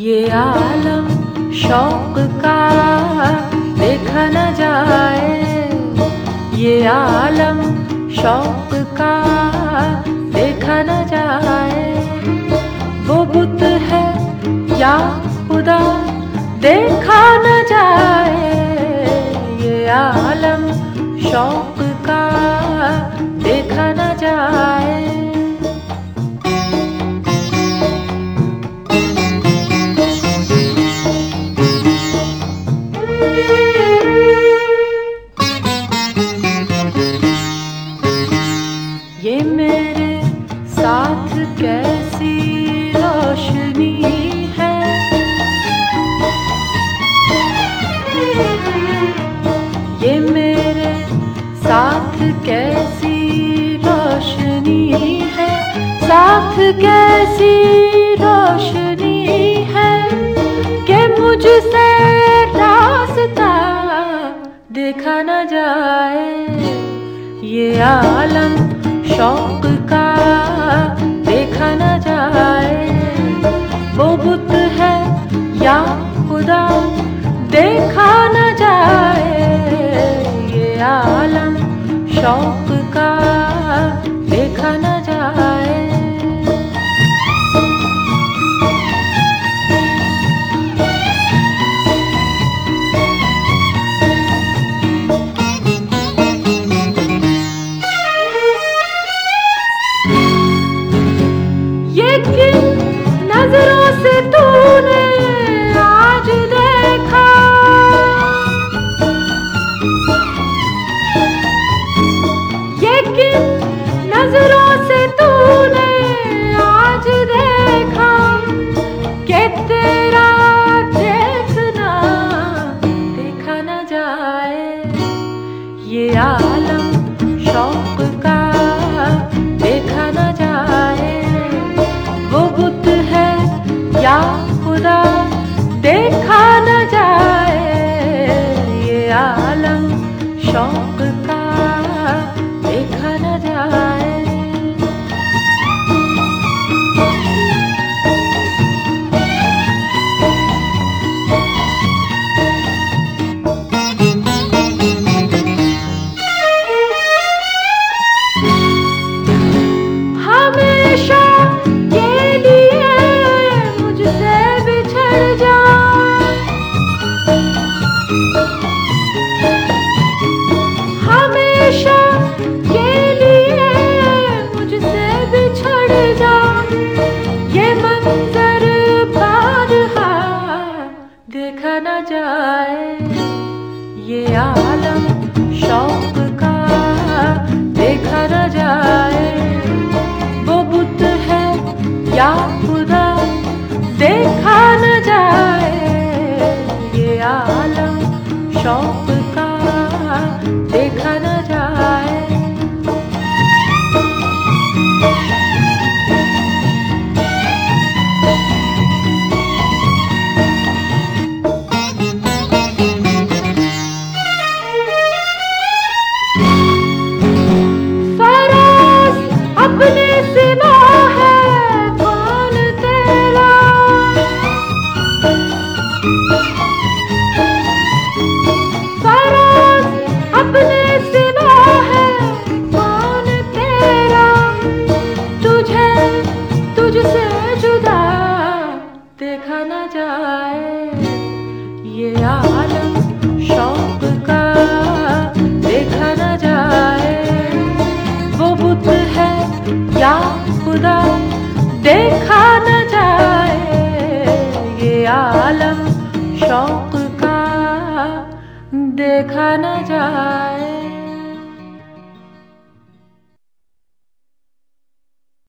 ये आलम शौक का देखा न जाए, ये आलम शौक का देखा न जाए। वो बुत है या खुदा देखा न जाए, ये आलम शौक का देखा न जाए। ये मेरे साथ कैसी रोशनी है, ये मेरे साथ कैसी रोशनी है, साथ कैसी रोशनी है कि मुझसे रास्ता देखा न जाए। ये आलम शौक का देखा न जाए, वो बुत है या खुदा देखा न जाए। ये आलम शौक का देखा न जाए। किन नजरों से तूने आज देखा, ये किन नजरों से तूने आज देखा कि तेरा देखना देखा न जाए। ये आलम शौक का देखा न जाए, वो बुत है या खुदा देखा न जाए। ये आलम शौक का देखा न जाए। हमेशा हमेशा के लिए मुझसे बिछड़ जा, ये मंजर बारहा देखा न जाए। ये आलम शौक का देखा न जाए, वो बुत है या खुदा देखा न जाए। ये आलम शौक का देखा न जाए। फराज अपने सिवा है कौन तेरा, फराज अपने सिवा है कौन तेरा, तुझे तुझसे जुदा देखा न जाए। ये आलम शौक का देखा न जाए, वो बुत है या खुदा देखा न जाए। ये आलम शौक का देखा न जाए।